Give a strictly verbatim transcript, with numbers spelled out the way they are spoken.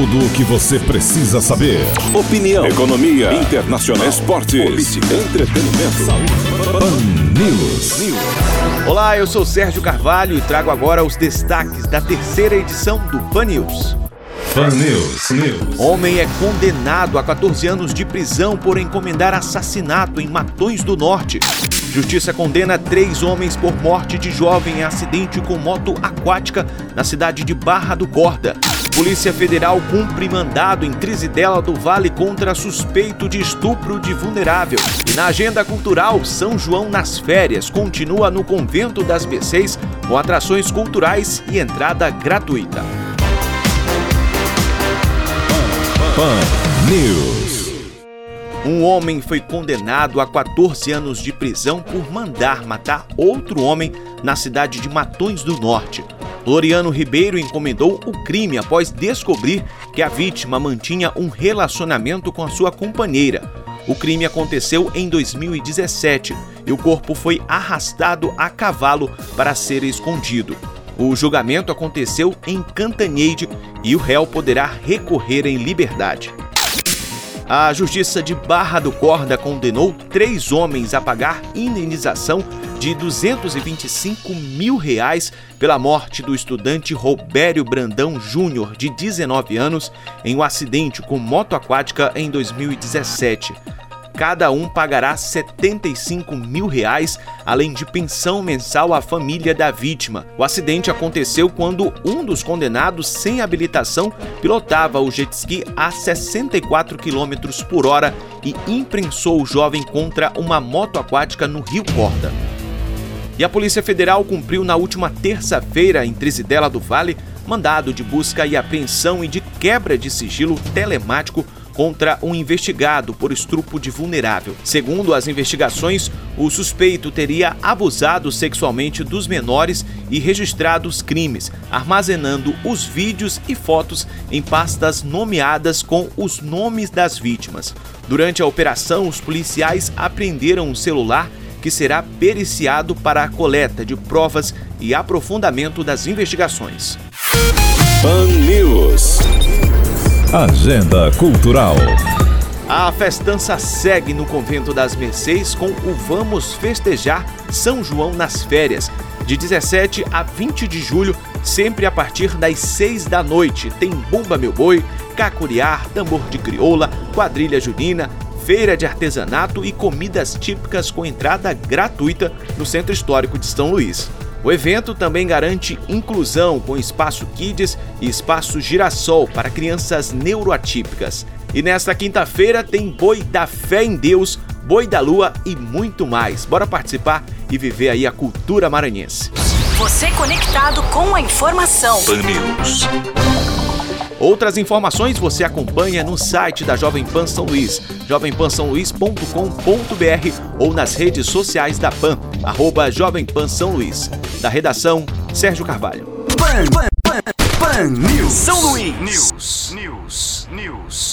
Tudo o que você precisa saber. Opinião, economia, internacional, esportes, política, entretenimento, saúde. Pan News. Olá, eu sou Sérgio Carvalho e trago agora os destaques da terceira edição do Pan News. Pan News. News. Homem é condenado a quatorze anos de prisão por encomendar assassinato em Matões do Norte. Justiça condena três homens por morte de jovem em acidente com moto aquática na cidade de Barra do Corda. Polícia Federal cumpre mandado em Trizidela do Vale contra suspeito de estupro de vulnerável. E na agenda cultural, São João nas férias continua no Convento das Mercês com atrações culturais e entrada gratuita. Pan News. Um homem foi condenado a quatorze anos de prisão por mandar matar outro homem na cidade de Matões do Norte. Floriano Ribeiro encomendou o crime após descobrir que a vítima mantinha um relacionamento com a sua companheira. O crime aconteceu em dois mil e dezessete e o corpo foi arrastado a cavalo para ser escondido. O julgamento aconteceu em Cantanhede e o réu poderá recorrer em liberdade. A Justiça de Barra do Corda condenou três homens a pagar indenização de duzentos e vinte e cinco mil reais pela morte do estudante Robério Brandão Júnior, de dezenove anos, em um acidente com moto aquática em dois mil e dezessete. Cada um pagará setenta e cinco mil reais, além de pensão mensal à família da vítima. O acidente aconteceu quando um dos condenados, sem habilitação, pilotava o jet ski a sessenta e quatro quilômetros por hora e imprensou o jovem contra uma moto aquática no Rio Corda. E a Polícia Federal cumpriu na última terça-feira, em Trizidela do Vale, mandado de busca e apreensão e de quebra de sigilo telemático contra um investigado por estupro de vulnerável. Segundo as investigações, o suspeito teria abusado sexualmente dos menores e registrado os crimes, armazenando os vídeos e fotos em pastas nomeadas com os nomes das vítimas. Durante a operação, os policiais apreenderam um celular que será periciado para a coleta de provas e aprofundamento das investigações. Pan News. Agenda cultural. A festança segue no Convento das Mercês com o Vamos Festejar São João nas Férias. De dezessete a vinte de julho, sempre a partir das seis da noite, tem Bumba Meu Boi, Cacuriar, Tambor de Crioula, Quadrilha Junina, feira de artesanato e comidas típicas com entrada gratuita no Centro Histórico de São Luís. O evento também garante inclusão com espaço Kids e espaço Girassol para crianças neuroatípicas. E nesta quinta-feira tem Boi da Fé em Deus, Boi da Lua e muito mais. Bora participar e viver aí a cultura maranhense. Você conectado com a informação. Pan News. Outras informações você acompanha no site da Jovem Pan São Luís, jovem pan são luís ponto com ponto b r ou nas redes sociais da Pan, arroba Jovem Pan São Luís. Da redação, Sérgio Carvalho. Pan, Pan, Pan, Pan News. São Luís. News. News. News.